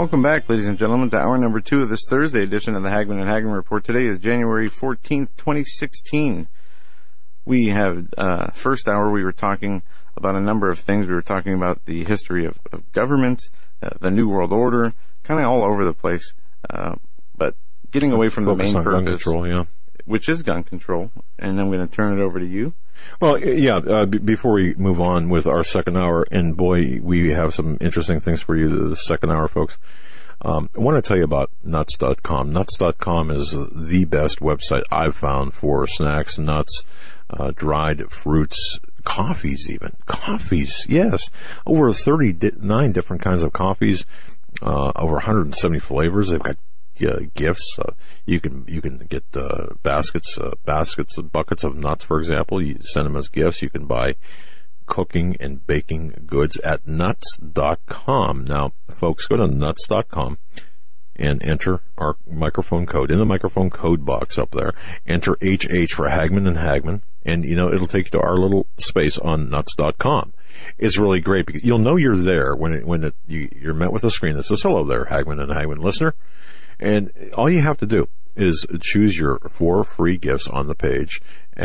welcome back, ladies and gentlemen, to hour number 2 of this Thursday edition of the Hagman and Hagman Report. Today is January 14th, 2016. We have, first hour, we were talking about a number of things. We were talking about the history of government, the New World Order, kind of all over the place, but getting away from the main purpose, gun control, yeah, which is gun control. And I'm going to turn it over to you. Well, yeah, before we move on with our second hour, and boy, we have some interesting things for you the second hour, folks. I want to tell you about nuts.com. Nuts.com is the best website I've found for snacks, nuts, dried fruits, coffees even. Coffees, yes. Over 39 different kinds of coffees, over 170 flavors. They've got gifts. You can get baskets of buckets of nuts, for example. You send them as gifts. You can buy cooking and baking goods at nuts.com. Now, folks, go to nuts.com and enter our microphone code. In the microphone code box up there, enter HH for Hagman and Hagman, and it'll take you to our little space on nuts.com. It's really great because you'll know you're there when you're met with a screen that says, "Hello there, Hagman and Hagman listener." And all you have to do is choose your 4 free gifts on the page.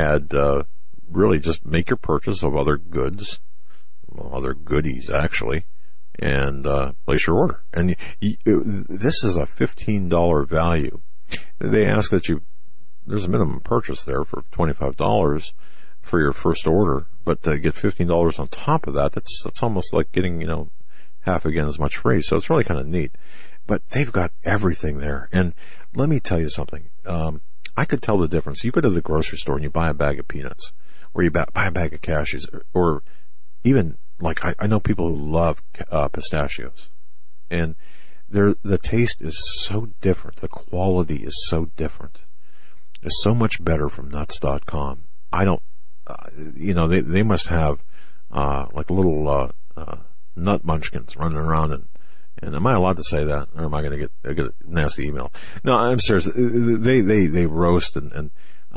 Really just make your purchase of other goods, other goodies actually, and place your order. And this is a $15 value. They ask that there's a minimum purchase there for $25 for your first order, but to get $15 on top of that, that's almost like getting, half again as much free. So it's really kind of neat. But they've got everything there. And let me tell you something. I could tell the difference. You go to the grocery store and you buy a bag of peanuts, or you buy a bag of cashews, or even, like, I know people who love pistachios. And the taste is so different. The quality is so different. It's so much better from nuts.com. I don't, they must have, like little, nut munchkins running around and am I allowed to say that, or am I going to get a nasty email? No, I'm serious. They roast and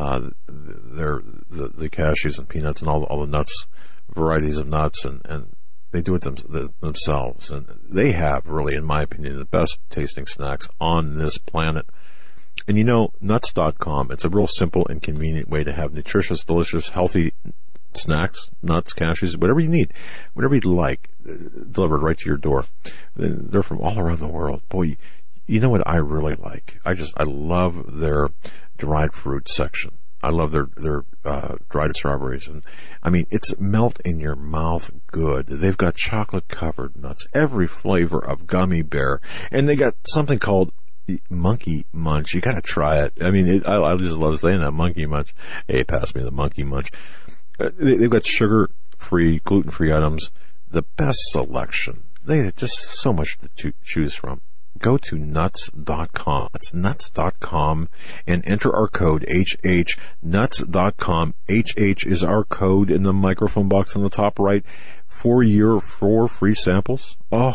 the cashews and peanuts and all the nuts, varieties of nuts, and they do it themselves. And they have really, in my opinion, the best tasting snacks on this planet. And nuts.com, it's a real simple and convenient way to have nutritious, delicious, healthy snacks, nuts, cashews, whatever you need, whatever you'd like, delivered right to your door. They're from all around the world. Boy, you know what I really like? I love their dried fruit section. I love their dried strawberries. And I mean, it's melt in your mouth good. They've got chocolate covered nuts, every flavor of gummy bear. And they got something called Monkey Munch. You got to try it. I mean, I just love saying that, Monkey Munch. Hey, pass me the Monkey Munch. They've got sugar-free, gluten-free items, the best selection. They have just so much to choose from. Go to nuts.com. That's nuts.com and enter our code HH. Nuts.com. HH is our code in the microphone box on the top right for your 4 free samples.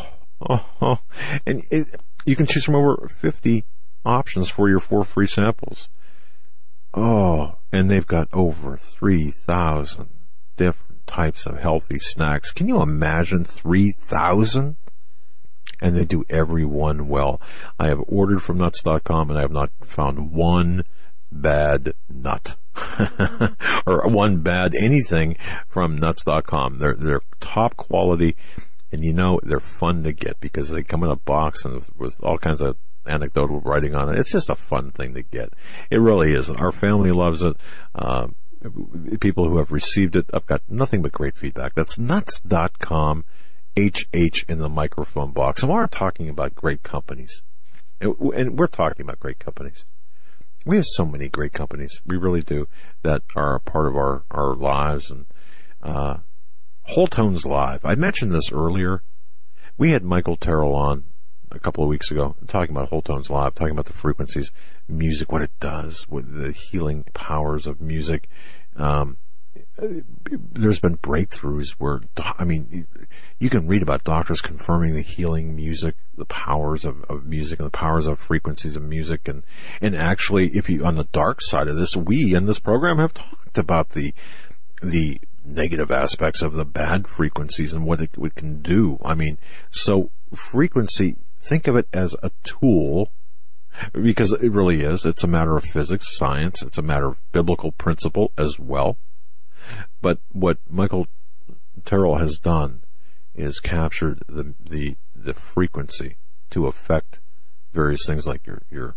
And you can choose from over 50 options for your 4 free samples. And they've got over 3,000 different types of healthy snacks. Can you imagine 3,000? And they do every one well. I have ordered from nuts.com and I have not found one bad nut or one bad anything from nuts.com. They're top quality, and they're fun to get because they come in a box and with all kinds of anecdotal writing on it. It's just a fun thing to get. It really is. Our family loves it. People who have received it, I've got nothing but great feedback. That's nuts.com, HH in the microphone box. And we're talking about great companies. And we're talking about great companies. We have so many great companies. We really do, that are a part of our lives. And Whole Tones Live. I mentioned this earlier. We had Michael Terrell on a couple of weeks ago, talking about Whole Tones Live, talking about the frequencies, music, what it does with the healing powers of music. There's been breakthroughs where, you can read about doctors confirming the healing music, the powers of music, and the powers of frequencies of music. And actually, if you, on the dark side of this, we in this program have talked about the negative aspects of the bad frequencies and what it can do. So frequency think of it as a tool, because it really is. It's a matter of physics, science. It's a matter of biblical principle as well. But what Michael Terrell has done is captured the frequency to affect various things like your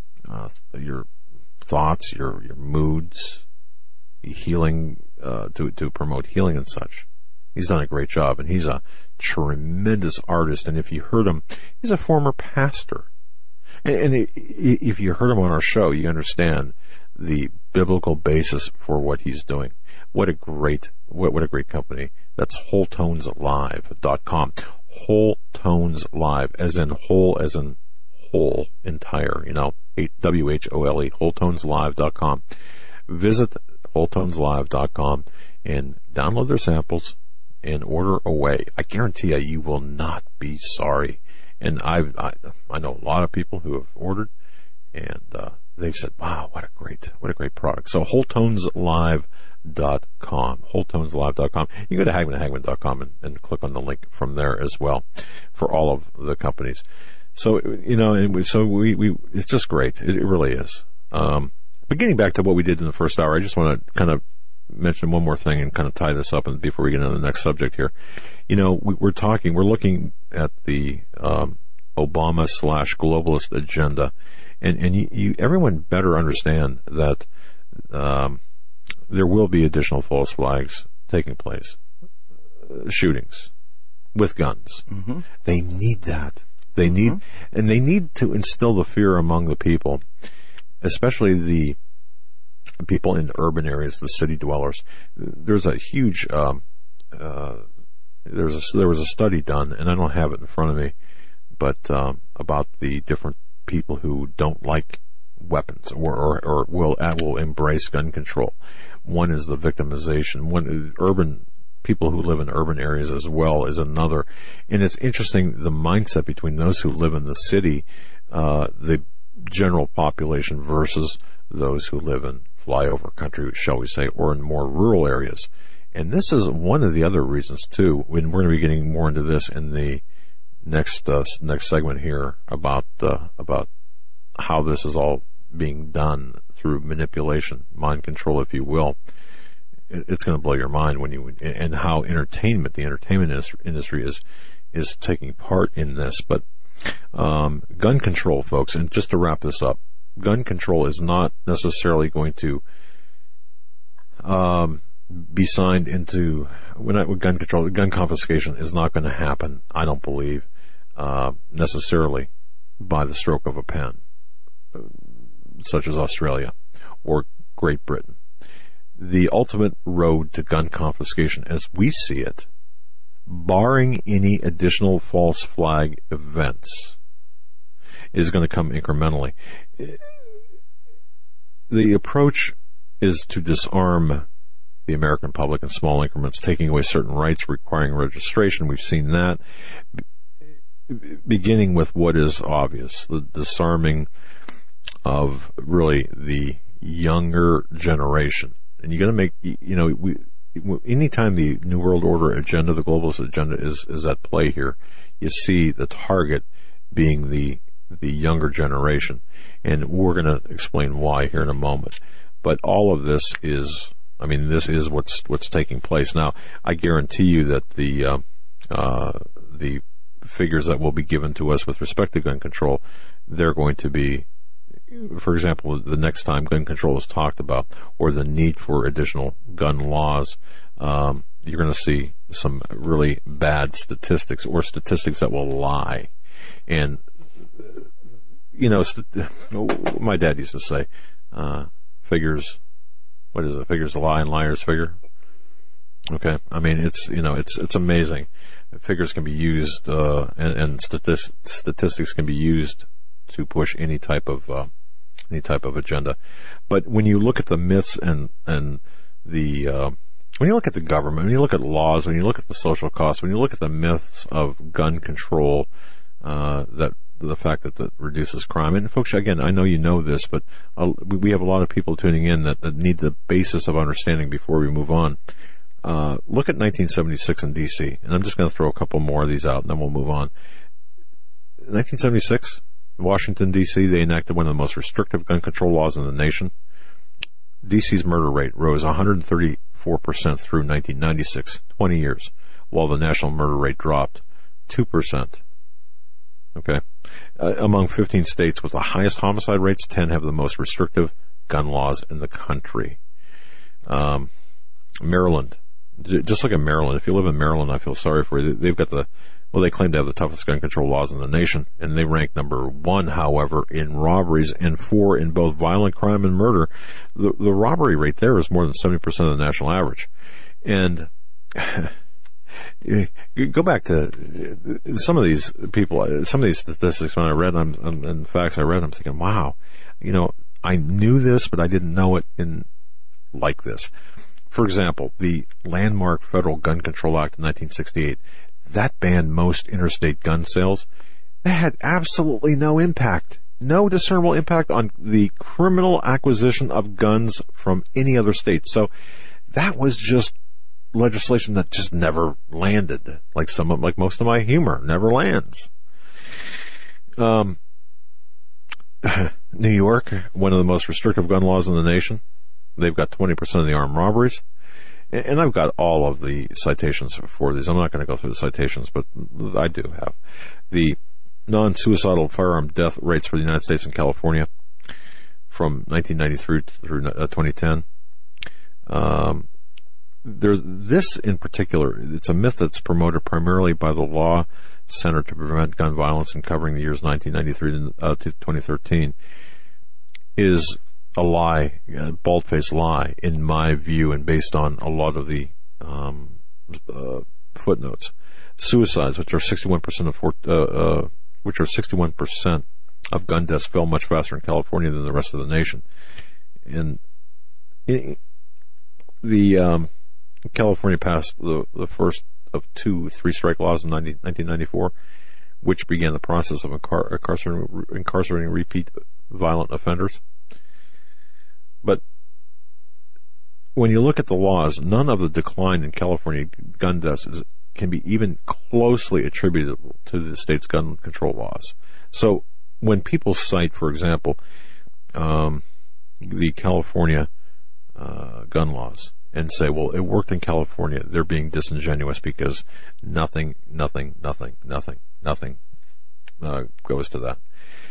thoughts, your moods, healing, to promote healing and such. He's done a great job, and he's a tremendous artist. And if you heard him, he's a former pastor. And if you heard him on our show, you understand the biblical basis for what he's doing. What a great company. That's WholeTonesLive.com. WholeTonesLive, as in whole, entire, WHOLE, WholeTonesLive.com. Visit WholeTonesLive.com and download their samples and order away. I guarantee you will not be sorry. And I know a lot of people who have ordered, and they've said, "Wow, what a great product." So WholeTonesLive.com, WholeTonesLive.com. You go to HagmannandHagmann.com and click on the link from there as well for all of the companies. So it's just great. It really is. But getting back to what we did in the first hour, I just want to kind of mention one more thing and kind of tie this up and before we get into the next subject here. We're looking at the Obama/globalist agenda, and everyone better understand that there will be additional false flags taking place, shootings with guns. Mm-hmm. They need that. They need, and they need to instill the fear among the people, especially the people in the urban areas, the city dwellers. There's a huge, there was a study done, and I don't have it in front of me, but about the different people who don't like weapons or will embrace gun control. One is the victimization. People who live in urban areas as well is another. And it's interesting, the mindset between those who live in the city, the general population, versus those who live in flyover country, shall we say, or in more rural areas. And this is one of the other reasons too, when we're going to be getting more into this in the next segment here about how this is all being done through manipulation, mind control, if you will. It's going to blow your mind and how the entertainment industry is taking part in this. But gun control, folks, and just to wrap this up, gun control is not necessarily going to be signed into with gun control. Gun confiscation is not going to happen, I don't believe, necessarily by the stroke of a pen, such as Australia or Great Britain. The ultimate road to gun confiscation, as we see it, barring any additional false flag events, is going to come incrementally. The approach is to disarm the American public in small increments, taking away certain rights, requiring registration. We've seen that, beginning with what is obvious, the disarming of really the younger generation. And you got to make, anytime the New World Order agenda, the globalist agenda is at play here, you see the target being the younger generation. And we're going to explain why here in a moment. But all of this is, this is what's taking place. Now, I guarantee you that the figures that will be given to us with respect to gun control, they're going to be, for example, the next time gun control is talked about, or the need for additional gun laws, you're going to see some really bad statistics, or statistics that will lie. And, my dad used to say, figures, what is it? Figures lie and liars figure. Okay. It's amazing. Figures can be used, and statistics can be used to push any type of agenda. But when you look at the myths and the when you look at the government, when you look at laws, when you look at the social costs, when you look at the myths of gun control, that the fact that that reduces crime. And folks, again, I know you know this, but we have a lot of people tuning in that need the basis of understanding before we move on. Look at 1976 in D.C., and I'm just going to throw a couple more of these out, and then we'll move on. 1976, Washington, D.C., they enacted one of the most restrictive gun control laws in the nation. D.C.'s murder rate rose 134% through 1996, 20 years, while the national murder rate dropped 2%. Okay. Among 15 states with the highest homicide rates, 10 have the most restrictive gun laws in the country. Maryland. Just look at Maryland. If you live in Maryland, I feel sorry for you. They've got they claim to have the toughest gun control laws in the nation, and they rank number 1, however, in robberies and 4 in both violent crime and murder. The robbery rate there is more than 70% of the national average. And go back to some of these people, some of these statistics when I read them, and facts I read, I'm thinking, wow, I knew this, but I didn't know it like this. For example, the landmark Federal Gun Control Act of 1968, that banned most interstate gun sales. That had absolutely no impact, no discernible impact on the criminal acquisition of guns from any other state. So that was just legislation that just never landed, like most of my humor never lands. New York, one of the most restrictive gun laws in the nation. They've got 20% of the armed robberies. And I've got all of the citations for these. I'm not going to go through the citations, but I do have. The non-suicidal firearm death rates for the United States and California from 1993 through 2010. There's this in particular, it's a myth that's promoted primarily by the Law Center to Prevent Gun Violence and covering the years 1993 to 2013, is a lie, a bald-faced lie, in my view, and based on a lot of the footnotes. Suicides, which are 61% of gun deaths, fell much faster in California than the rest of the nation. And California passed the first of 2 three-strike laws in 1994, which began the process of incarcerating repeat violent offenders. But when you look at the laws, none of the decline in California gun deaths can be even closely attributable to the state's gun control laws. So when people cite, for example, the California gun laws and say, well, it worked in California, they're being disingenuous because nothing goes to that.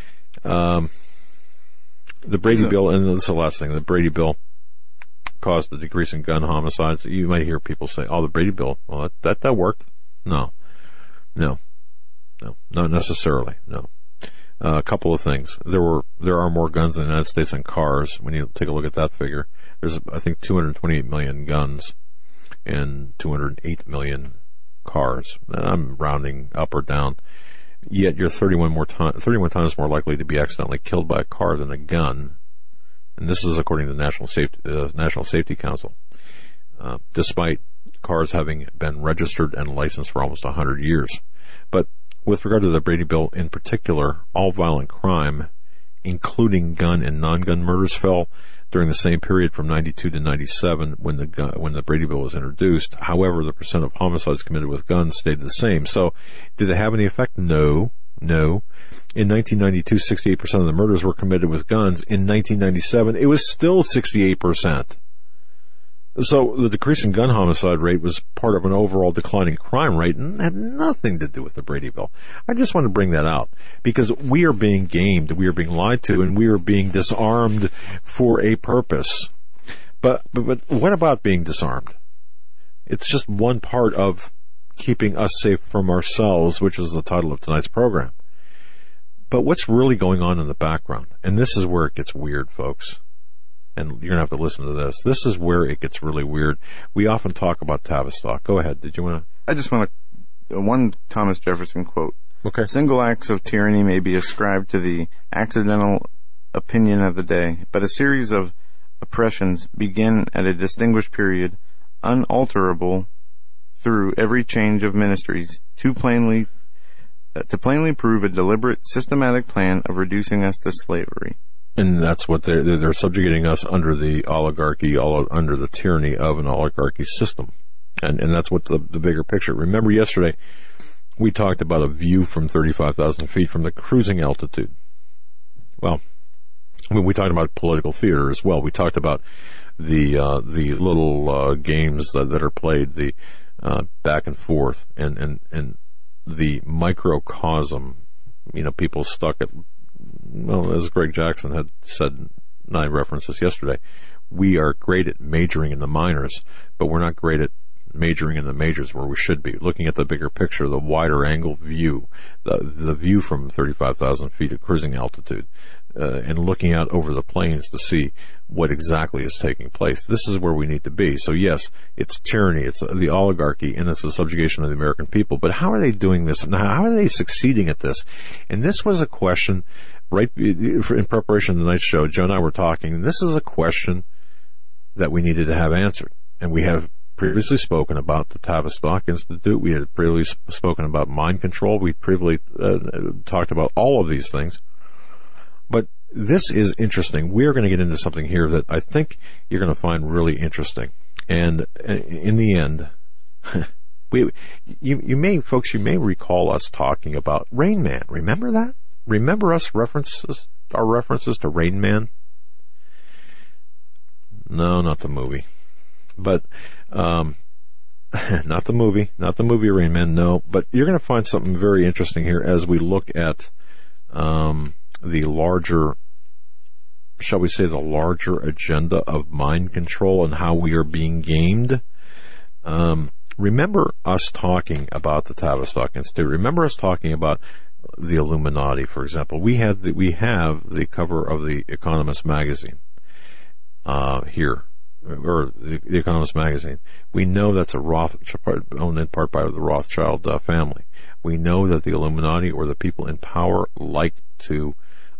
The Brady Bill, and this is the last thing, the Brady Bill caused the decrease in gun homicides. You might hear people say, oh, the Brady Bill, well, that worked. No, not necessarily, no. A couple of things. There are more guns in the United States than cars. When you take a look at that figure, there's, I think, 228 million guns and 208 million cars. And I'm rounding up or down. Yet you're 31 times more likely to be accidentally killed by a car than a gun. And this is according to the National Safety Council. Despite cars having been registered and licensed for almost 100 years. But with regard to the Brady Bill in particular, all violent crime, including gun and non-gun murders, fell during the same period from 92 to 97 when the Brady Bill was introduced. However, the percent of homicides committed with guns stayed the same. So, did it have any effect? No. In 1992, 68% of the murders were committed with guns. In 1997, it was still 68%. So the decrease in gun homicide rate was part of an overall declining crime rate and had nothing to do with the Brady Bill. I just want to bring that out because we are being gamed, we are being lied to, and we are being disarmed for a purpose. But what about being disarmed? It's just one part of keeping us safe from ourselves, which is the title of tonight's program. But what's really going on in the background? And this is where it gets weird, folks. And you're going to have to listen to this. This is where it gets really weird. We often talk about Tavistock. Go ahead. Did you want to? I just want to, one Thomas Jefferson quote. Okay. Single acts of tyranny may be ascribed to the accidental opinion of the day, but a series of oppressions begin at a distinguished period, unalterable through every change of ministries, to plainly prove a deliberate, systematic plan of reducing us to slavery. And that's what they're subjugating us under the oligarchy, under the tyranny of an oligarchy system. And that's what the bigger picture. Remember yesterday, we talked about a view from 35,000 feet from the cruising altitude. Well, when we talked about political theater as well, we talked about the little games that are played, the back and forth, and the microcosm. People stuck at, well, as Greg Jackson had said, and I referenced this yesterday, we are great at majoring in the minors, but we're not great at majoring in the majors where we should be. Looking at the bigger picture, the wider angle view, the view from 35,000 feet at cruising altitude, and looking out over the plains to see what exactly is taking place. This is where we need to be. So yes, it's tyranny, it's the oligarchy, and it's the subjugation of the American people. But how are they doing this? And how are they succeeding at this? And this was a question, right in preparation of tonight's show, Joe and I were talking, and this is a question that we needed to have answered. And we have previously spoken about the Tavistock Institute. We had previously spoken about mind control. We previously talked about all of these things. But this is interesting. We're going to get into something here that I think you're going to find really interesting. And in the end, you may recall us talking about Rain Man. Remember that? Remember our references to Rain Man? No, not the movie. But, not the movie Rain Man, no. But you're going to find something very interesting here as we look at, the larger, shall we say, the larger agenda of mind control and how we are being gamed. Remember us talking about the Tavistock Institute. Remember us talking about the Illuminati, for example. We have the cover of the Economist magazine, here. Or the Economist magazine. We know that's owned in part by the Rothschild family. We know that the Illuminati, or the people in power, like to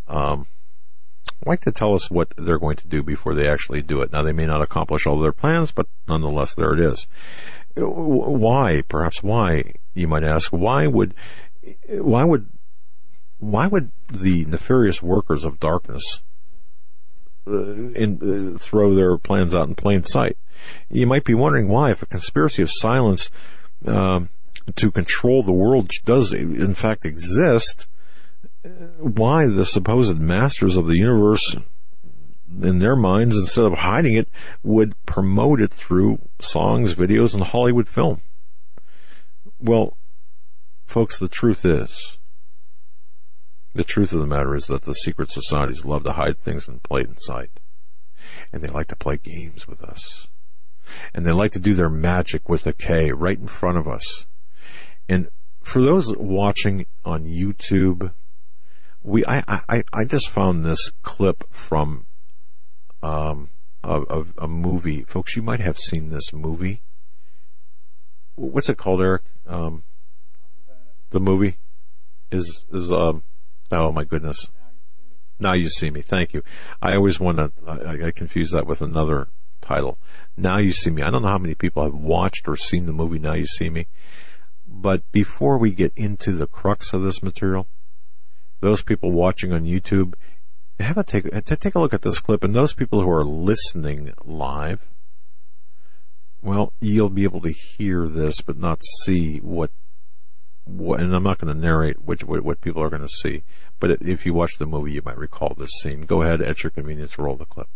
tell us what they're going to do before they actually do it. Now, they may not accomplish all their plans, but nonetheless, there it is. Why, you might ask, why would the nefarious workers of darkness throw their plans out in plain sight? You might be wondering why, if a conspiracy of silence to control the world does in fact exist, why the supposed masters of the universe, in their minds, instead of hiding it, would promote it through songs, videos, and Hollywood film. Well, folks, the truth of the matter is that the secret societies love to hide things in plain sight. And they like to play games with us. And they like to do their magic with a K right in front of us. And for those watching on YouTube, I just found this clip from a movie. Folks, you might have seen this movie. What's it called, Eric? The movie is oh my goodness. Now You See Me. Thank you. I always want to, I confuse that with another title. Now You See Me. I don't know how many people have watched or seen the movie Now You See Me. But before we get into the crux of this material, those people watching on YouTube, take a look at this clip. And those people who are listening live, well, you'll be able to hear this but not see what and I'm not going to narrate what people are going to see. But if you watch the movie, you might recall this scene. Go ahead, at your convenience, roll the clip.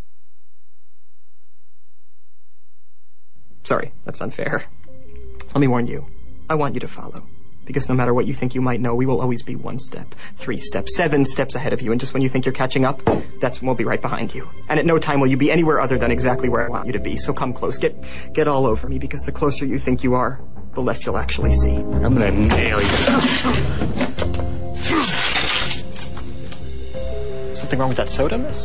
Sorry, that's unfair. Let me warn you. I want you to follow. Because no matter what you think you might know, we will always be 1 step, 3 steps, 7 steps ahead of you. And just when you think you're catching up, that's when we'll be right behind you. And at no time will you be anywhere other than exactly where I want you to be. So come close. Get all over me, because the closer you think you are, the less you'll actually see. I'm gonna nail you. Something wrong with that soda, miss?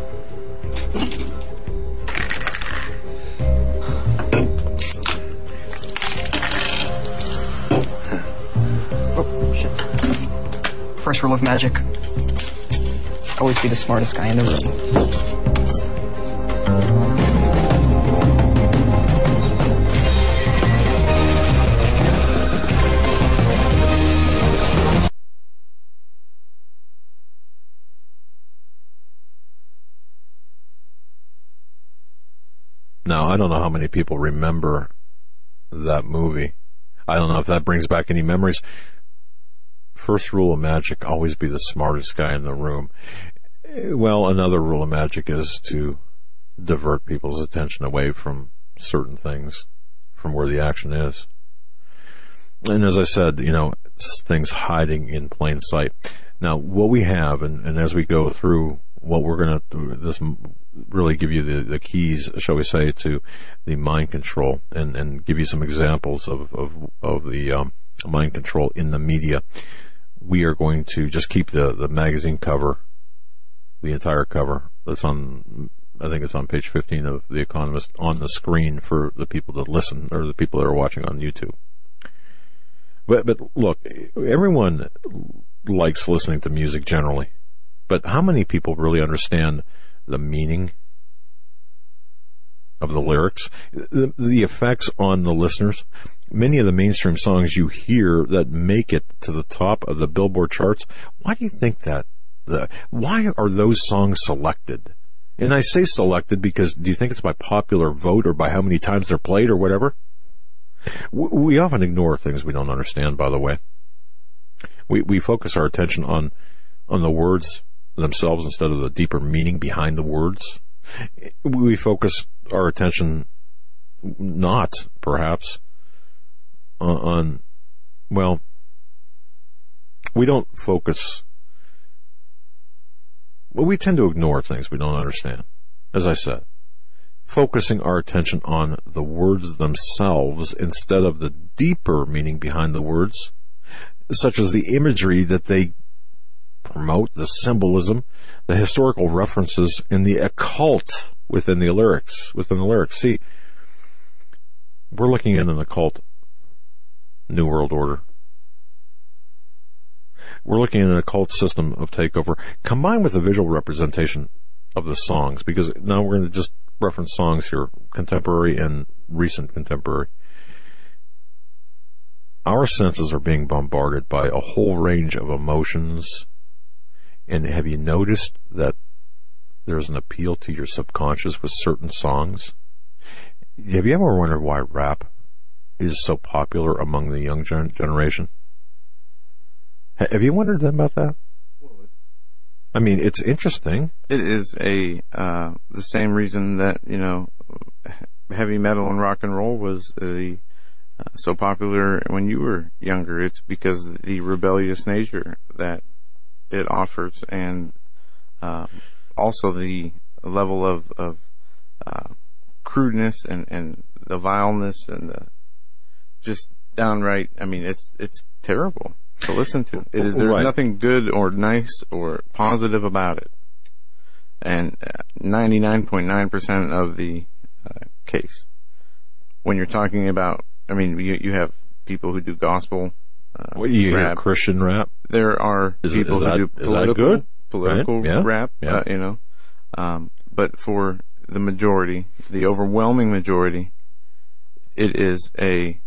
Oh, shit. First rule of magic. Always be the smartest guy in the room. Now, I don't know how many people remember that movie. I don't know if that brings back any memories. first rule of magic, always be the smartest guy in the room. Well, another rule of magic is to divert people's attention away from certain things, from where the action is. And as I said, things hiding in plain sight. Now, what we have, and as we go through what we're going to do, this really give you the keys, shall we say, to the mind control, and give you some examples of the mind control in the media. We are going to just keep the magazine cover, the entire cover. That's on, I think it's on page 15 of The Economist, on the screen for the people that listen, or the people that are watching on YouTube. But look, everyone likes listening to music generally, but how many people really understand the meaning of the lyrics, the effects on the listeners? Many of the mainstream songs you hear that make it to the top of the Billboard charts, why do you think that? Why are those songs selected? And I say selected because, do you think it's by popular vote or by how many times they're played or whatever? We often ignore things we don't understand, by the way. We focus our attention on the words themselves instead of the deeper meaning behind the words. We focus our attention not, perhaps, on, well, we don't focus, well, we tend to ignore things we don't understand, as I said. Focusing our attention on the words themselves instead of the deeper meaning behind the words, such as the imagery that they promote, the symbolism, the historical references, and the occult within the lyrics. See, we're looking at an occult New World Order. We're looking at an occult system of takeover, combined with the visual representation of the songs, because now we're going to just reference songs here, contemporary and recent contemporary. Our senses are being bombarded by a whole range of emotions. And have you noticed that there's an appeal to your subconscious with certain songs? Have you ever wondered why rap is so popular among the young generation? Have you wondered about that? I mean, it's interesting. It is the same reason that, heavy metal and rock and roll was so popular when you were younger. It's because of the rebellious nature that it offers, and also the level of crudeness and the vileness and the just downright, I mean, it's terrible to listen to. There's right. Nothing good or nice or positive about it. And 99.9% of the case. When you're talking about, I mean, you have people who do gospel what do you rap. Hear Christian rap? There are people who do political right? rap, yeah. But for the majority, the overwhelming majority, it is a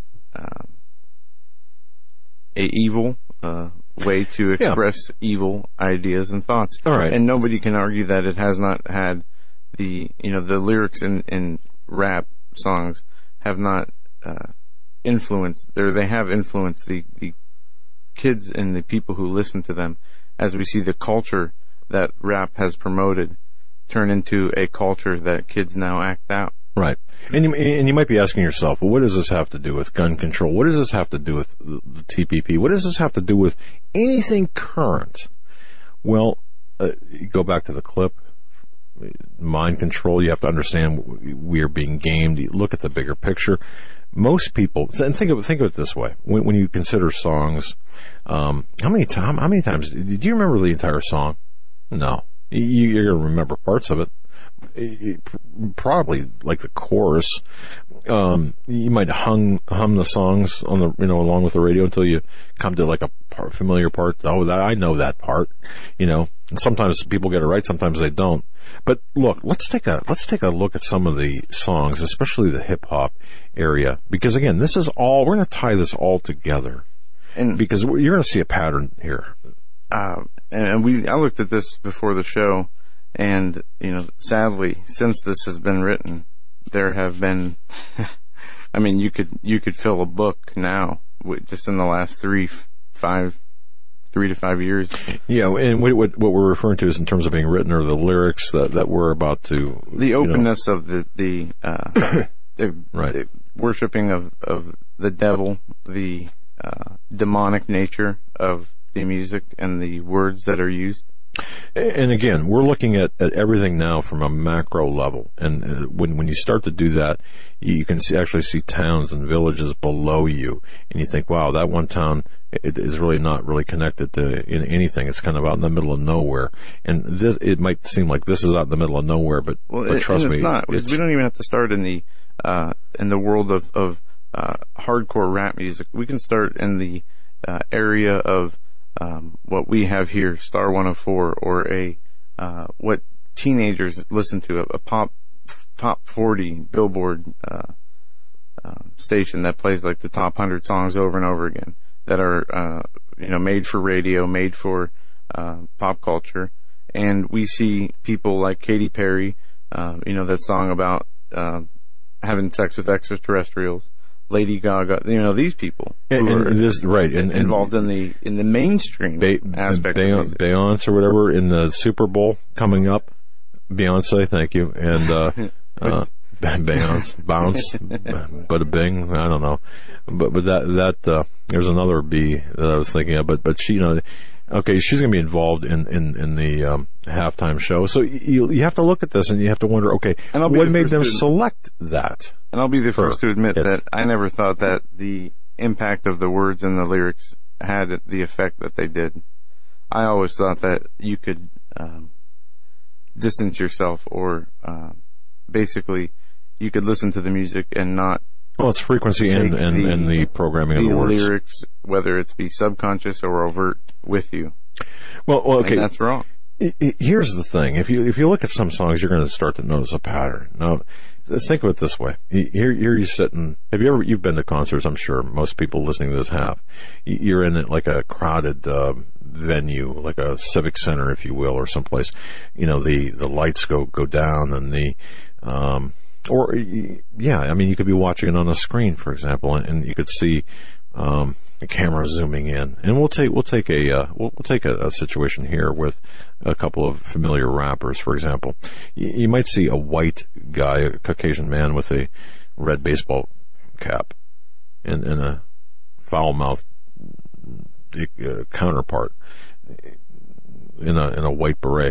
evil way to express evil ideas and thoughts. All right. And nobody can argue that it has not had the lyrics in rap songs have not influenced, or they have influenced the kids and the people who listen to them, as we see the culture that rap has promoted turn into a culture that kids now act out. Right. And you might be asking yourself, well, what does this have to do with gun control? What does this have to do with the TPP? What does this have to do with anything current? Well, you go back to the clip. Mind control, you have to understand we are being gamed. You look at the bigger picture. Most people, and think of it this way: when you consider songs, how many times did you remember the entire song? No, you're going to remember parts of it. Probably like the chorus. You might hum the songs on the along with the radio until you come to like a familiar part. Oh, I know that part. And sometimes people get it right, sometimes they don't. But look, let's take a look at some of the songs, especially the hip hop area, because again, this is all we're going to tie this all together, and because you're going to see a pattern here. And I looked at this before the show. And, sadly, since this has been written, there have been, I mean, you could fill a book now, just in the last 3-5 3 to 5 years. Yeah, and what we're referring to is in terms of being written or the lyrics that we're about to... The openness of the right. Worshipping of the devil, the demonic nature of the music and the words that are used. And again, we're looking at everything now from a macro level. And when you start to do that, you can actually see towns and villages below you. And you think, wow, that one town it is really not really connected to anything. It's kind of out in the middle of nowhere. And it might seem like this is out in the middle of nowhere, but trust me. It's not. We don't even have to start in the world of hardcore rap music. We can start in the area of what we have here, Star 104, or what teenagers listen to, a top 40 Billboard station that plays like the top 100 songs over and over again that are made for radio, made for pop culture. And we see people like Katy Perry, that song about having sex with extraterrestrials. Lady Gaga, these people who are involved in the mainstream aspect of music. Beyonce or whatever in the Super Bowl coming up. Beyonce, thank you, and Beyonce, bounce, bada bing. I don't know, but that there's another B that I was thinking of, but she, okay, she's going to be involved in the halftime show. So you have to look at this and you have to wonder, okay, what made them select that? And I'll be the first to admit that I never thought that the impact of the words and the lyrics had the effect that they did. I always thought that you could distance yourself, or basically you could listen to the music and not. Well, it's frequency and the programming of the words. The lyrics, whether it's be subconscious or overt, with you. Well, okay. And that's wrong. Here's the thing: if you look at some songs, you're going to start to notice a pattern. Now, let's think of it this way: here you're sitting. You've been to concerts? I'm sure most people listening to this have. You're in like a crowded venue, like a civic center, if you will, or someplace. The lights go down, and you could be watching it on a screen, for example, and you could see the camera zooming in. And we'll take a situation here with a couple of familiar rappers, for example. You might see a white guy, a Caucasian man with a red baseball cap and a foul-mouthed counterpart in a white beret.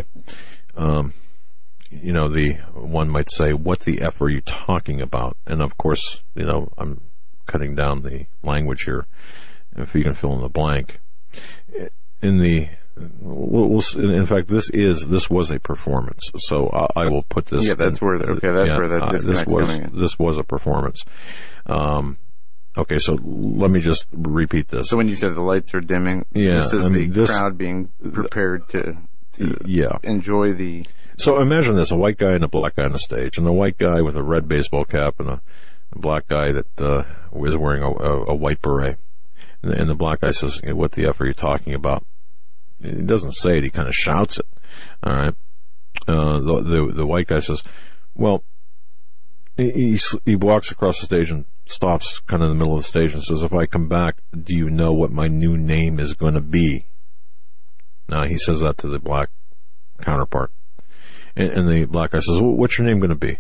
The one might say, "What the F are you talking about?" And of course, I'm cutting down the language here, if you can fill in the blank. In fact, this was a performance. So I will put this. Yeah, that's where. Okay, that's where that disconnect's coming in. This was a performance. Okay, so let me just repeat this. So when you said the lights are dimming, this is the crowd being prepared to enjoy the. So imagine this: a white guy and a black guy on the stage, and the white guy with a red baseball cap and a black guy that is wearing a white beret. And the black guy says, "What the F are you talking about?" He doesn't say it; he kind of shouts it. All right. The white guy says, "Well," he walks across the stage and stops kind of in the middle of the stage and says, "If I come back, do you know what my new name is going to be?" Now he says that to the black counterpart. And the black guy says, "Well, what's your name going to be?"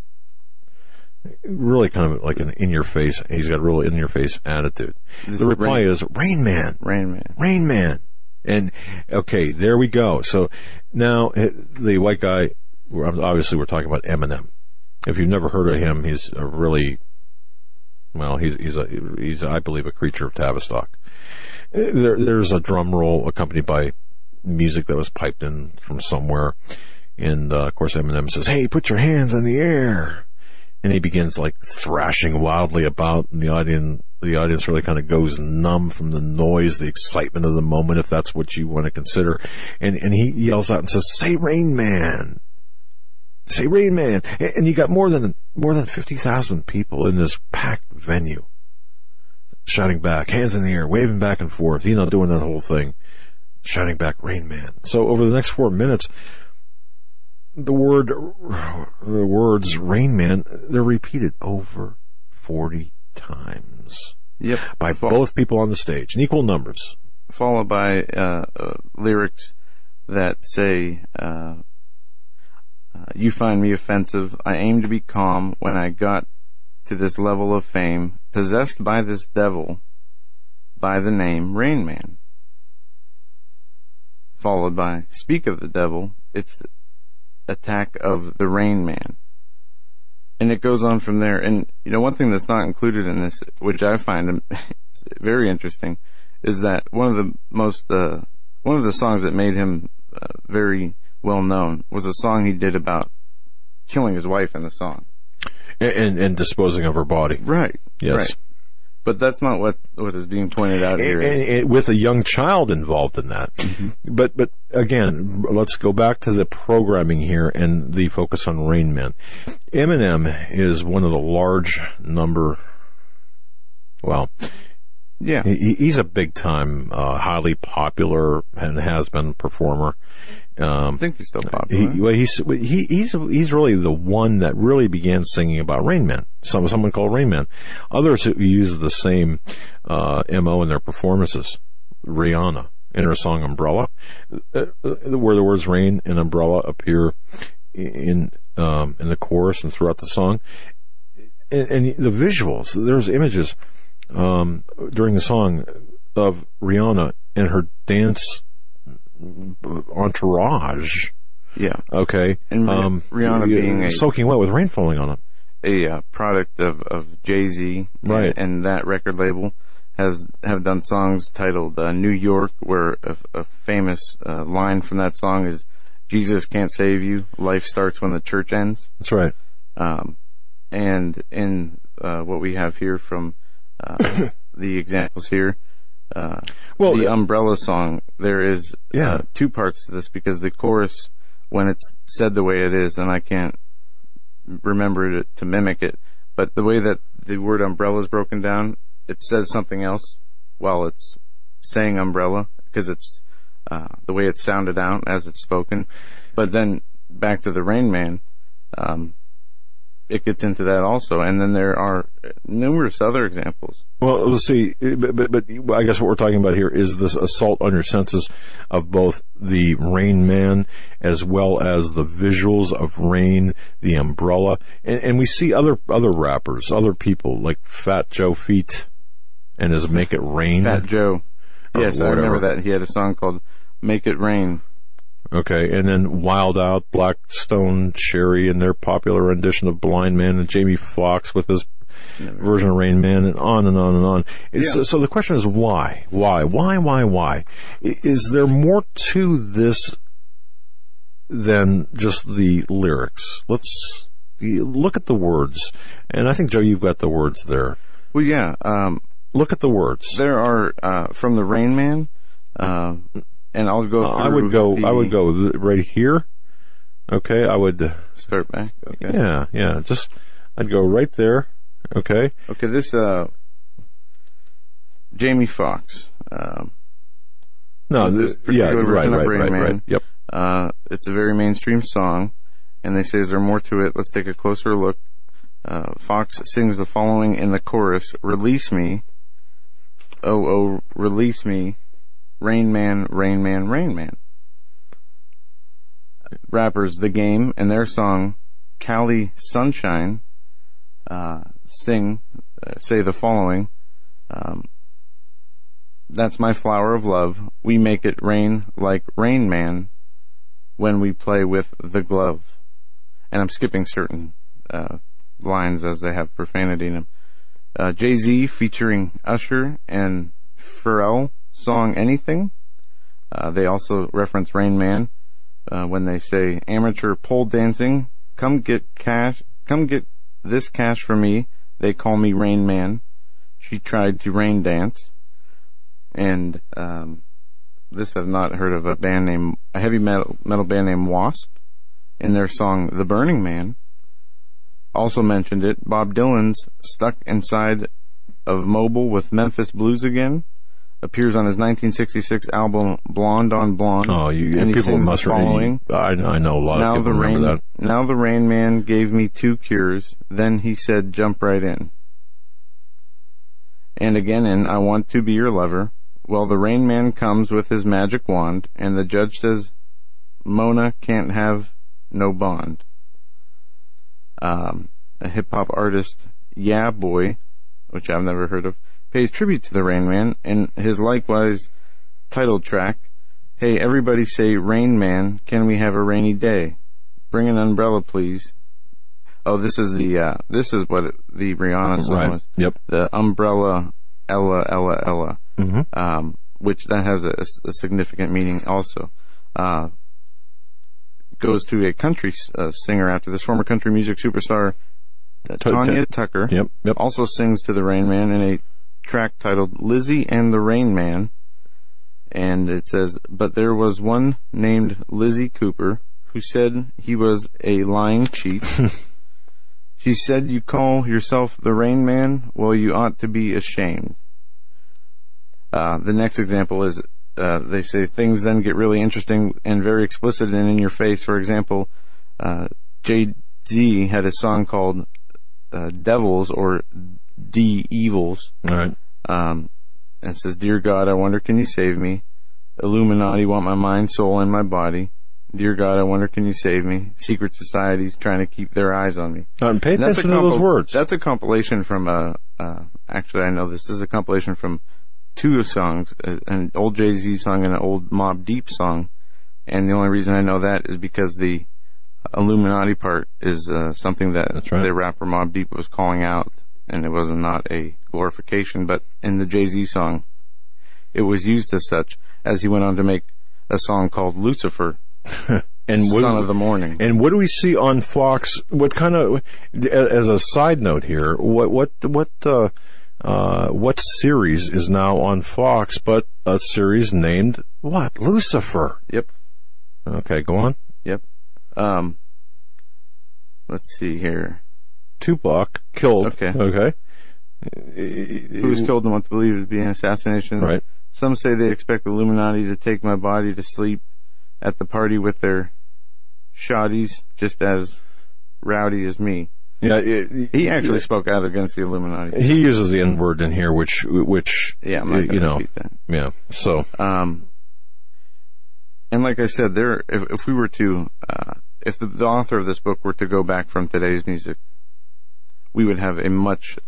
Really kind of like an in-your-face, he's got a real in-your-face attitude. The reply is, Rain Man. Rain Man. Rain Man. And, okay, there we go. So now the white guy, obviously we're talking about Eminem. If you've never heard of him, he's a really, he's I believe, a creature of Tavistock. There's a drum roll accompanied by music that was piped in from somewhere. And, of course, Eminem says, "Hey, put your hands in the air." And he begins like thrashing wildly about, and the audience really kind of goes numb from the noise, the excitement of the moment, if that's what you want to consider. And he yells out and says, "Say Rain Man. Say Rain Man." And you got more than 50,000 people in this packed venue shouting back, hands in the air, waving back and forth, doing that whole thing, shouting back, "Rain Man." So over the next 4 minutes, the words "Rain Man," they're repeated over 40 times. Yep. By both people on the stage in equal numbers. followed by lyrics that say, you find me offensive. I aim to be calm when I got to this level of fame, possessed by this devil by the name Rain Man. Followed by, speak of the devil, it's attack of the Rain Man. And it goes on from there. And, one thing that's not included in this, which I find very interesting, is that one of the songs that made him very well known was a song he did about killing his wife in the song. And disposing of her body. Right. Yes. Right. But that's not what is being pointed out here. And with a young child involved in that. Mm-hmm. But again, let's go back to the programming here and the focus on Rain Man. Eminem is one of the large number, yeah, he's a big time, highly popular and has been performer. I think he's still popular. He's really the one that really began singing about Rain Man. Someone called Rain Man. Others who use the same MO in their performances. Rihanna in her song Umbrella, where the words rain and umbrella appear in the chorus and throughout the song, and the visuals. There's images during the song of Rihanna and her dance entourage. Yeah. Okay. And Rihanna being soaking wet with rain falling on it. A product of Jay-Z, right? And that record label have done songs titled New York, where a famous line from that song is, "Jesus can't save you. Life starts when the church ends." That's right. And in what we have here from the examples here, the Umbrella song, there is two parts to this, because the chorus, when it's said the way it is, and I can't remember to mimic it, but the way that the word umbrella is broken down, it says something else while it's saying umbrella, because it's the way it's sounded out as it's spoken. But then back to the Rain Man, it gets into that also, and then there are numerous other examples. Well, let's see, but I guess what we're talking about here is this assault on your senses of both the Rain Man as well as the visuals of rain, the umbrella, and we see other rappers, other people like Fat Joe Feet and his "Make It Rain." Fat Joe, yes, I remember that. He had a song called "Make It Rain." Okay, and then Wild Out, Blackstone Cherry, and their popular rendition of Blind Man, and Jamie Foxx with his version of Rain Man, and on and on and on. So the question is, why? Why? Is there more to this than just the lyrics? Let's look at the words. And I think, Joe, you've got the words there. Well, yeah. Look at the words. There are, from the Rain Man, and I'll go through. I would go right here. Okay, I would start back. Okay. Yeah. I'd go right there. Okay. Okay. This Jamie Foxx. This particular version of Rain Man. Right. Yep. It's a very mainstream song, and they say, "Is there more to it? Let's take a closer look." Fox sings the following in the chorus: "Release me, oh, release me. Rain Man, Rain Man, Rain Man." Rappers The Game and their song Cali Sunshine say the following: "That's my flower of love. We make it rain like Rain Man when we play with the glove." And I'm skipping certain lines as they have profanity in them. Jay-Z featuring Usher and Pharrell song Anything. They also reference Rain Man when they say, "Amateur pole dancing, come get this cash for me. They call me Rain Man. She tried to rain dance." And this I've not heard of, a heavy metal band named Wasp, in their song The Burning Man. Also mentioned it. Bob Dylan's Stuck Inside of Mobile with Memphis Blues Again appears on his 1966 album Blonde on Blonde. Oh, people must following. I know a lot of people remember that. "Now the Rain Man gave me 2 cures. Then he said, jump right in." And again in "I Want to Be Your Lover," Well, the Rain Man comes with his magic wand, and the judge says, Mona can't have no bond. A hip-hop artist, Yeah Boy, which I've never heard of, pays tribute to the Rain Man in his likewise titled track, Hey, everybody say, Rain Man, can we have a rainy day? Bring an umbrella, please. Oh, this is what the Rihanna song was. Yep. The Umbrella, Ella, Ella, Ella. Mm-hmm. Which that has a significant meaning also. Goes to a country singer after this, former country music superstar Tanya Tucker. Yep. Also sings to the Rain Man in a track titled Lizzie and the Rain Man. And it says, but there was one named Lizzie Cooper who said he was a lying cheat. She said, you call yourself the Rain Man? Well, you ought to be ashamed. The next example is, they say things then get really interesting and very explicit and in your face. For example, Jay-Z had a song called Devils or D-Evils. All right. And it says, Dear God, I wonder, can you save me? Illuminati want my mind, soul, and my body. Dear God, I wonder, can you save me? Secret societies trying to keep their eyes on me. Pay attention to those words. That's a compilation from actually, I know this is a compilation from two songs, an old Jay-Z song and an old Mobb Deep song. And the only reason I know that is because the Illuminati part is something that the rapper Mobb Deep was calling out, and it was not a glorification, but in the Jay-Z song, it was used as such, as he went on to make a song called Lucifer, and Son of the Morning. And what do we see on Fox? What kind of, as a side note here, what series is now on Fox, but a series named what? Lucifer. Yep. Okay, go on. Yep. Let's see here. Tupac killed. Okay. Who was killed and what to believe to be an assassination. Right. Some say they expect the Illuminati to take my body to sleep at the party with their shotties, just as rowdy as me. Yeah, he actually spoke out against the Illuminati. He uses the N-word in here, which yeah, I'm not going to repeat that. Yeah. So, and like I said, if we were to, if the author of this book were to go back from today's music, we would have a much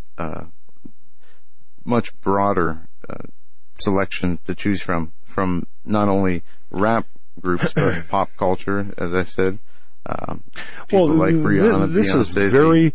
broader selection to choose from not only rap groups but pop culture, as I said. People like Rihanna, this is Beyonce, very.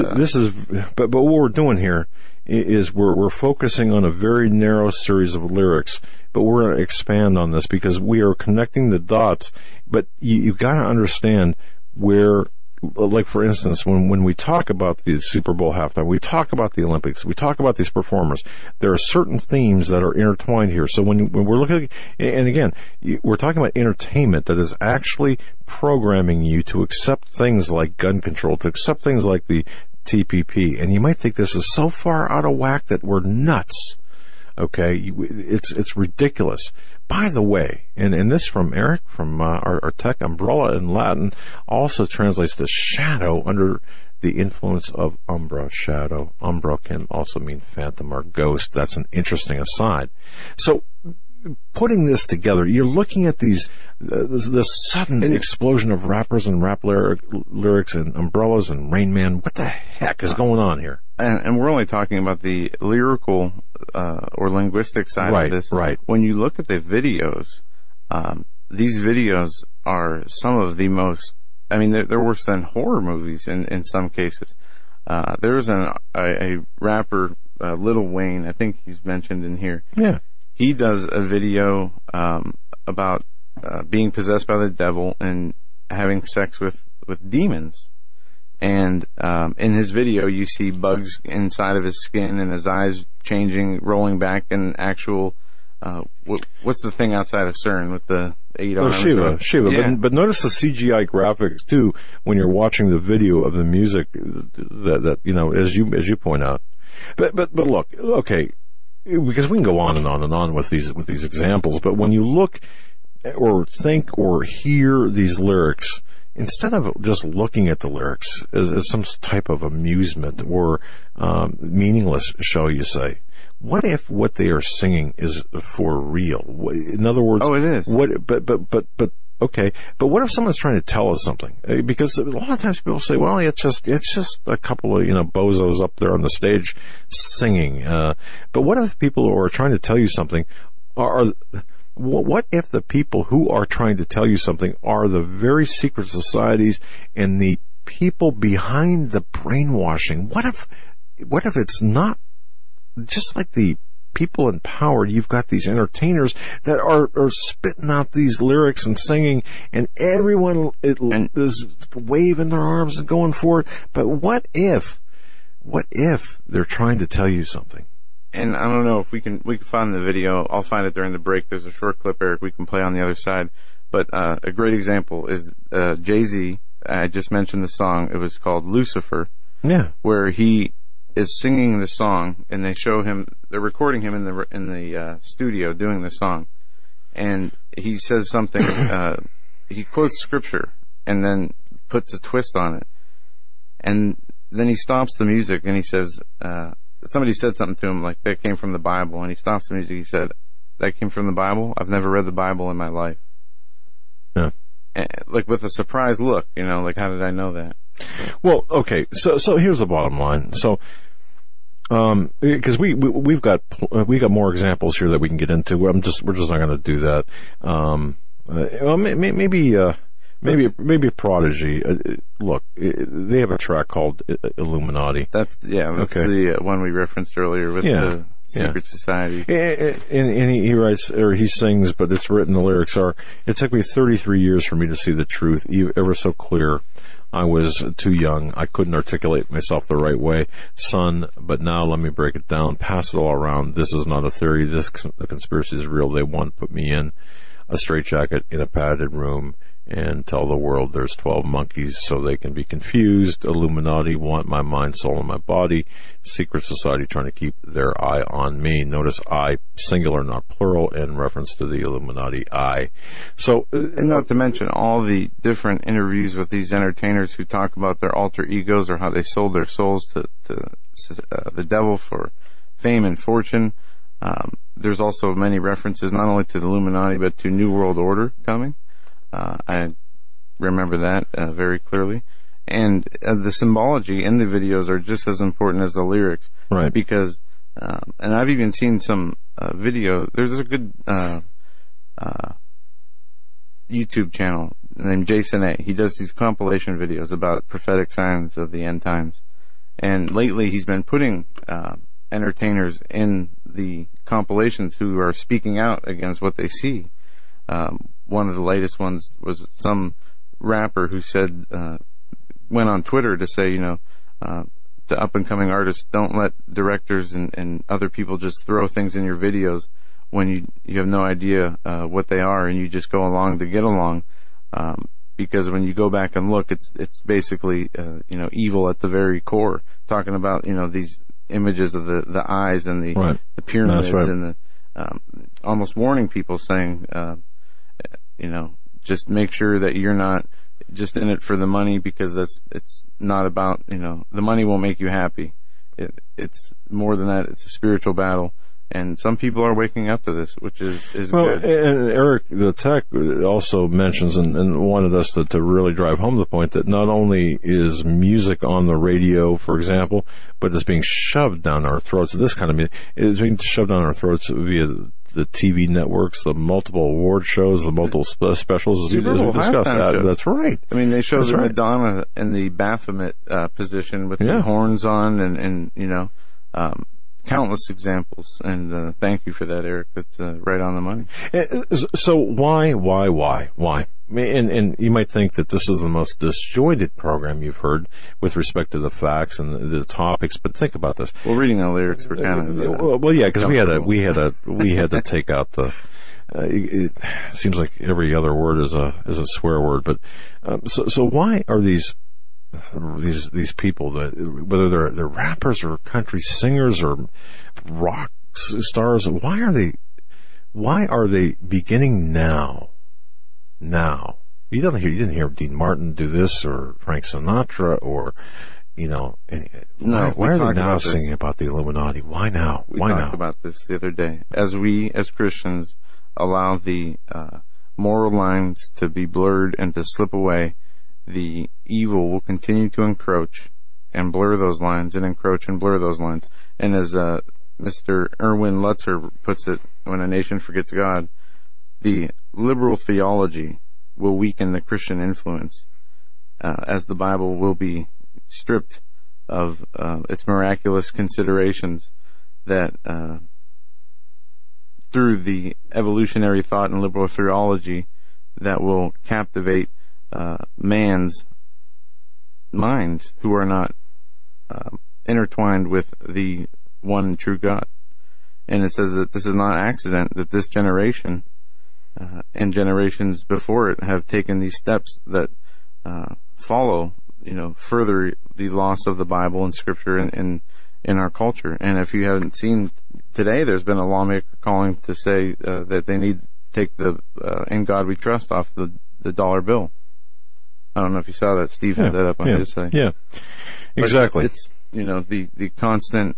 But what we're doing here is we're focusing on a very narrow series of lyrics, but we're going to expand on this because we are connecting the dots. But you've got to understand where. Like, for instance, when we talk about the Super Bowl halftime, we talk about the Olympics, we talk about these performers, there are certain themes that are intertwined here. So when we're looking at, and again, we're talking about entertainment that is actually programming you to accept things like gun control, to accept things like the TPP. And you might think this is so far out of whack that we're nuts. Okay, it's ridiculous. By the way, and this from Eric, from our tech, umbrella in Latin also translates to shadow under the influence of umbra, shadow. Umbra can also mean phantom or ghost. That's an interesting aside. So, putting this together, you're looking at this sudden explosion of rappers and rap lyrics and umbrellas and Rain Man. What the heck is going on here? And we're only talking about the lyrical or linguistic side of this. Right. When you look at the videos, these videos are some of the most. I mean, they're worse than horror movies in some cases. There's a rapper, Lil Wayne. I think he's mentioned in here. Yeah. He does a video about being possessed by the devil and having sex with demons. And in his video, you see bugs inside of his skin and his eyes changing, rolling back, and actual. What's the thing outside of CERN with the 8 arms? Shiva. Yeah. But notice the CGI graphics too when you're watching the video of the music that as you point out. But look, okay. Because we can go on and on and on with these examples, but when you look or think or hear these lyrics, instead of just looking at the lyrics as some type of amusement or meaningless show, you say, what if what they are singing is for real? In other words, it is. Okay, but what if someone's trying to tell us something? Because a lot of times people say, "Well, it's just a couple of bozos up there on the stage singing." But what if people who are trying to tell you something what if the people who are trying to tell you something are the very secret societies and the people behind the brainwashing? What if it's not just like the people in power? You've got these entertainers that are spitting out these lyrics and singing, and everyone is waving their arms and going for it. But what if they're trying to tell you something? And I don't know if we can find the video. I'll find it during the break. There's a short clip, Eric, we can play on the other side. But a great example is Jay-Z. I just mentioned the song. It was called Lucifer. Yeah. Where he is singing the song, and they show him. They're recording him in the studio doing the song, and he says something. He quotes scripture and then puts a twist on it, and then he stops the music and he says. Somebody said something to him like that came from the Bible, and he stops the music. He said, "That came from the Bible? I've never read the Bible in my life." Yeah. And, like with a surprised look, like how did I know that? Well, okay. So here's the bottom line. So, because we've got more examples here that we can get into. We're just not going to do that. Well, maybe Prodigy. Look, they have a track called Illuminati. That's the one we referenced earlier with the Secret Society. And he writes, or he sings, but it's written, the lyrics are, "It took me 33 years for me to see the truth, ever so clear. I was too young. I couldn't articulate myself the right way. Son, but now let me break it down. Pass it all around. This is not a theory. The conspiracy is real. They want to put me in a straitjacket in a padded room and tell the world there's 12 monkeys so they can be confused. Illuminati want my mind, soul, and my body. Secret society trying to keep their eye on me." Notice I, singular, not plural, in reference to the Illuminati I. So, and not to mention all the different interviews with these entertainers who talk about their alter egos or how they sold their souls to the devil for fame and fortune. There's also many references not only to the Illuminati but to New World Order coming. I remember that very clearly. And the symbology in the videos are just as important as the lyrics. Right. Because, and I've even seen some video, there's a good YouTube channel named Jason A. He does these compilation videos about prophetic signs of the end times. And lately he's been putting entertainers in the compilations who are speaking out against what they see. One of the latest ones was some rapper who said, went on Twitter to say, to up-and-coming artists, don't let directors and other people just throw things in your videos when you have no idea what they are and you just go along to get along. Because when you go back and look, it's basically, evil at the very core. Talking about, these images of the eyes and the pyramids and the, almost warning people saying, just make sure that you're not just in it for the money, because it's not about, the money won't make you happy. It's more than that. It's a spiritual battle. And some people are waking up to this, which is good. And Eric, the tech also mentions and wanted us to really drive home the point that not only is music on the radio, for example, but it's being shoved down our throats. This kind of music is being shoved down our throats via the TV networks, the multiple award shows, the multiple specials. Super Bowl halftime. That's right. I mean, they show Madonna in the Baphomet position with the horns on and countless examples, and thank you for that, Eric. That's right on the money. So why? And you might think that this is the most disjointed program you've heard with respect to the facts and the topics, but think about this. Well, reading the lyrics were kind of because we had to take out the. It seems like every other word is a swear word, but so why are these people, whether they're rappers or country singers or rock stars, why are they beginning now You didn't hear Dean Martin do this, or Frank Sinatra, or No, why are they now singing about the Illuminati? Why now? We talked about this the other day. As we, as Christians, allow the moral lines to be blurred and to slip away, the evil will continue to encroach and blur those lines, and encroach and blur those lines. And as Mr. Erwin Lutzer puts it, when a nation forgets God, the liberal theology will weaken the Christian influence, as the Bible will be stripped of its miraculous considerations that through the evolutionary thought and liberal theology that will captivate man's minds who are not intertwined with the one true God. And it says that this is not accident, that this generation and generations before it have taken these steps that follow, further the loss of the Bible and Scripture in our culture. And if you haven't seen today, there's been a lawmaker calling to say that they need to take the "In God We Trust" off the dollar bill. I don't know if you saw that. Steve had that up on his site. Yeah, exactly. It's the constant,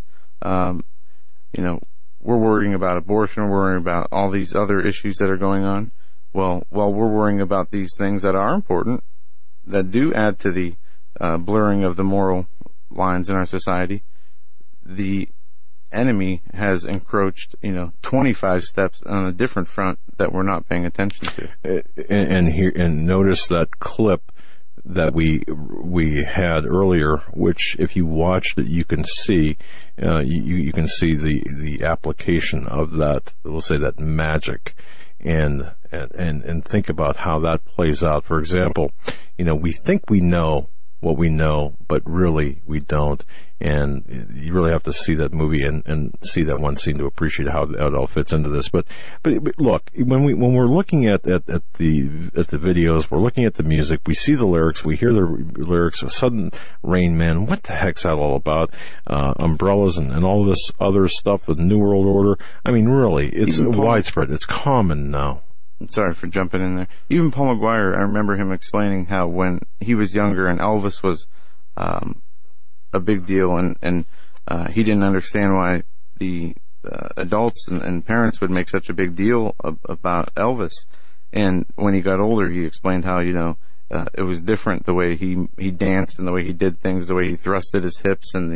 we're worrying about abortion, we're worrying about all these other issues that are going on. Well, while we're worrying about these things that are important, that do add to the blurring of the moral lines in our society, the enemy has encroached, 25 steps on a different front that we're not paying attention to. And notice that clip that we had earlier, which if you watched it, you can see you can see the application of that, we'll say, that magic, and think about how that plays out. For example, we think we know what we know, but really we don't. And you really have to see that movie and see that one scene to appreciate how it all fits into this. But look, when we're looking at the videos, we're looking at the music, we see the lyrics, we hear the lyrics, a sudden Rain Man, what the heck's that all about? Umbrellas and all this other stuff, the New World Order. I mean, really, it's widespread. It's common now. Sorry for jumping in there. Even Paul McGuire, I remember him explaining how when he was younger and Elvis was a big deal, and he didn't understand why the adults and parents would make such a big deal about Elvis. And when he got older, he explained how, it was different the way he danced and the way he did things, the way he thrusted his hips, and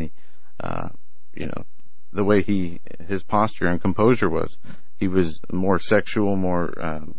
the way his posture and composure was. He was more sexual, more,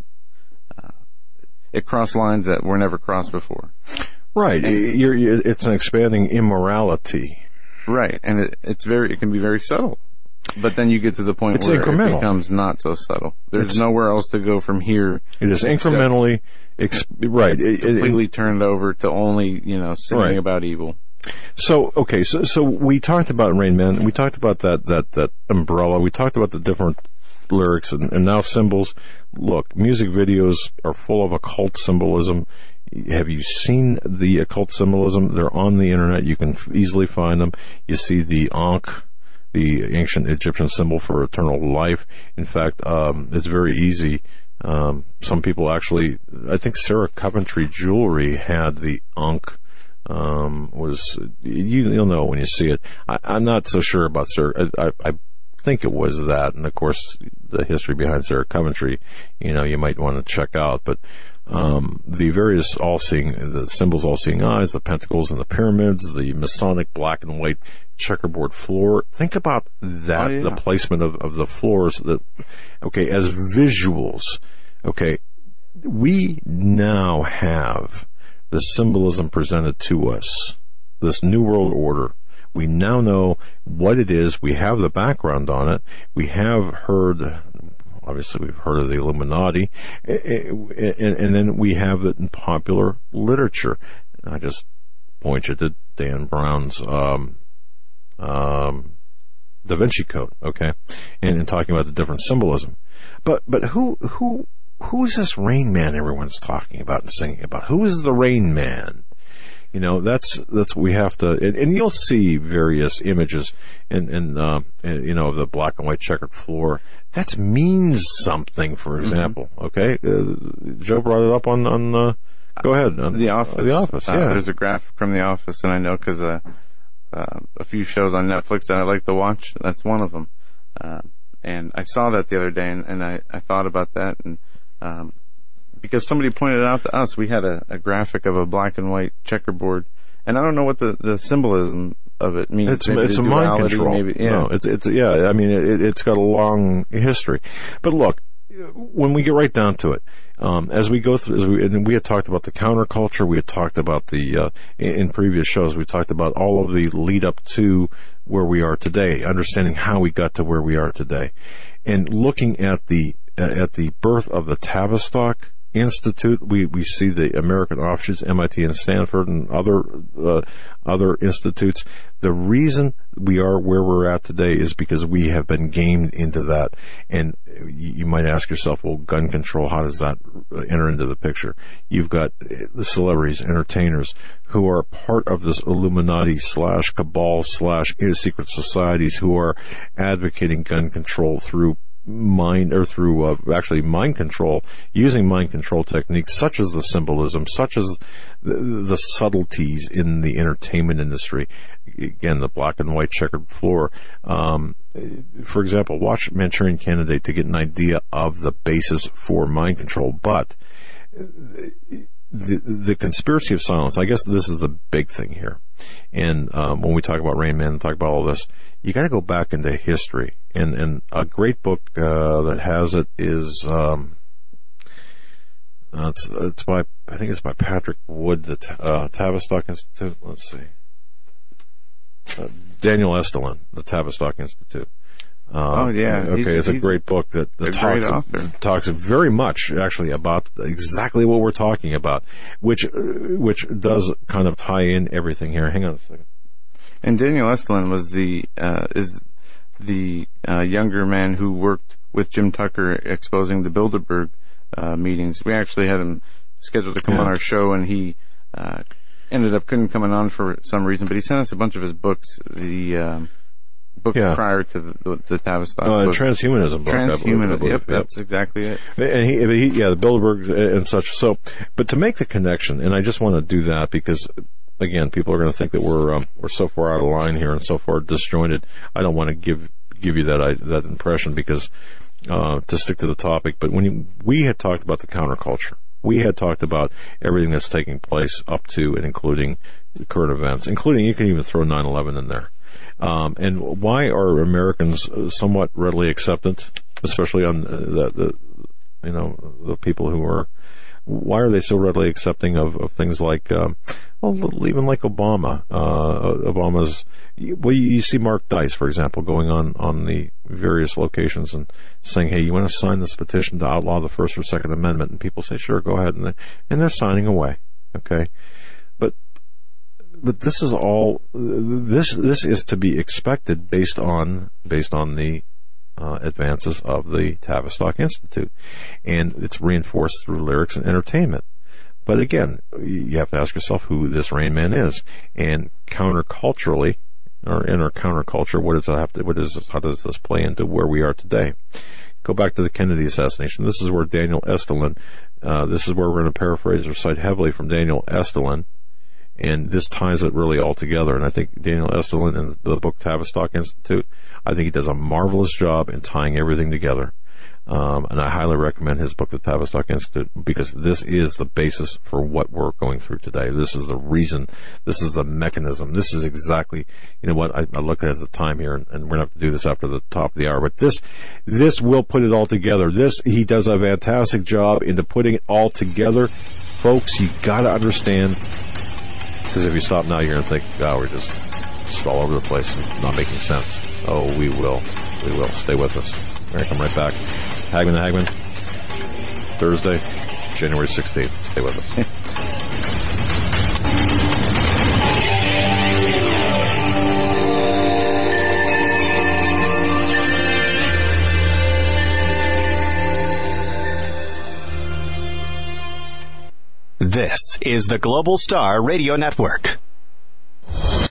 it crossed lines that were never crossed before. Right. It's an expanding immorality. Right. And it can be very subtle. But then you get to the point where incremental. It becomes not so subtle. There's nowhere else to go from here. It is incrementally, right. Completely turned over to only, singing about evil. So, okay, so we talked about Rain Man, we talked about that umbrella, we talked about the different lyrics and now symbols. Look, music videos are full of occult symbolism. Have you seen the occult symbolism? They're on the internet. You can easily find them. You see the Ankh, the ancient Egyptian symbol for eternal life. In fact, it's very easy. Some people actually, I think Sarah Coventry Jewelry had the Ankh. You'll know when you see it. I'm not so sure about Sarah. I think it was that, and of course the history behind Sarah Coventry, you might want to check out. But the various the symbols, all-seeing eyes, the pentacles and the pyramids, the Masonic black and white checkerboard floor. Think about that, the placement of the floors. As visuals. Okay, we now have the symbolism presented to us, this New World Order. We now know what it is. We have the background on it. We have heard, obviously we've heard of the Illuminati, and then we have it in popular literature. I just point you to Dan Brown's Da Vinci Code, okay, and talking about the different symbolism. But who's this Rain Man everyone's talking about and singing about? Who is the Rain Man? That's what we have to, and you'll see various images of the black and white checkered floor. That means something, for example. Okay. Joe brought it up on Go ahead. The Office. The Office, yeah. There's a graphic from The Office, and I know because a few shows on Netflix that I like to watch, that's one of them. And I saw that the other day, and I thought about that, and because somebody pointed it out to us, we had a graphic of a black and white checkerboard, and I don't know what the symbolism of it means. It's a mind control. Maybe, yeah. No, I mean, it's got a long history. But look, when we get right down to it, as we go through, and we had talked about the counterculture, we had talked about in previous shows, we talked about all of the lead up to where we are today, understanding how we got to where we are today, and looking at the birth of the Tavistock Institute. We see the American offshoots, MIT and Stanford and other institutes. The reason we are where we're at today is because we have been gamed into that. And you might ask yourself, well, gun control, how does that enter into the picture? You've got the celebrities, entertainers who are part of this Illuminati / cabal / secret societies who are advocating gun control through mind control, using mind control techniques such as the symbolism, such as the subtleties in the entertainment industry. Again, the black and white checkered floor. For example, watch Manchurian Candidate to get an idea of the basis for mind control. But the conspiracy of silence, I guess this is the big thing here. And when we talk about Rain Man, talk about all this, you got to go back into history. And a great book that has it is it's by, I think it's by Patrick Wood, the Tavistock Institute. Let's see, Daniel Estulin, the Tavistock Institute. Okay, it's a great book that talks very much actually about exactly what we're talking about, which does kind of tie in everything here. Hang on a second. And Daniel Estulin was the younger man who worked with Jim Tucker exposing the Bilderberg meetings. We actually had him scheduled to come on our show, and he ended up couldn't come on for some reason, but he sent us a bunch of his books, the book prior to the Tavistock book. Transhumanism book. Transhumanism, yep, that's exactly it. And he the Bilderberg and such. So, but to make the connection, and I just want to do that because, again, people are going to think that we're so far out of line here and so far disjointed. I don't want to give you that impression because to stick to the topic. But when we had talked about the counterculture, we had talked about everything that's taking place up to and including the current events, including, you can even throw 9/11 in there. And why are Americans somewhat readily acceptant, especially on the people who are, why are they so readily accepting of things like, even like Obama? Obama's, you see Mark Dice, for example, going on the various locations and saying, hey, you want to sign this petition to outlaw the First or Second Amendment? And people say, sure, go ahead. And they're signing away. Okay. But this is all, this is to be expected based on the advances of the Tavistock Institute. And it's reinforced through lyrics and entertainment. But again, you have to ask yourself who this Rain Man is. And counterculturally, or inner counterculture, how does this play into where we are today? Go back to the Kennedy assassination. This is where Daniel Estulin, this is where we're going to paraphrase or cite heavily from Daniel Estulin. And this ties it really all together. And I think Daniel Estulin in the book Tavistock Institute, I think he does a marvelous job in tying everything together. And I highly recommend his book, The Tavistock Institute, because this is the basis for what we're going through today. This is the reason. This is the mechanism. This is exactly, you know what, I looked at the time here, and we're going to have to do this after the top of the hour, but this will put it all together. He does a fantastic job into putting it all together. Folks, you got to understand, because if you stop now, you're going to think, we're just all over the place and not making sense. Oh, we will. Stay with us. All right, come right back. Hagman and Hagman, Thursday, January 16th. Stay with us. This is the Global Star Radio Network.